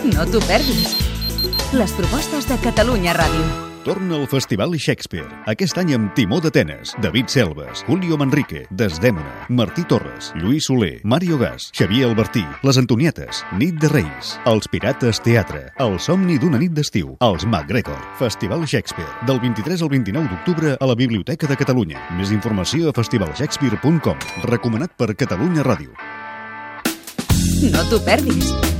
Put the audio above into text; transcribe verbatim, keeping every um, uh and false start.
No t'ho perdis. Les propostes de Catalunya Ràdio. Torna al Festival Shakespeare. Aquest any amb Timó d'Atenes, David Selves, Julio Manrique, Desdèmona, Martí Torres, Lluís Soler, Mario Gas, Xavier Albertí, Les Antonietes, Nit de Reis, Els Pirates Teatre, El somni d'una nit d'estiu, Els MacGregor. Festival Shakespeare, del vint-i-tres al vint-i-nou d'octubre a la Biblioteca de Catalunya. Més informació a festival shakespeare punt com. Recomanat per Catalunya Ràdio. No t'ho perdis.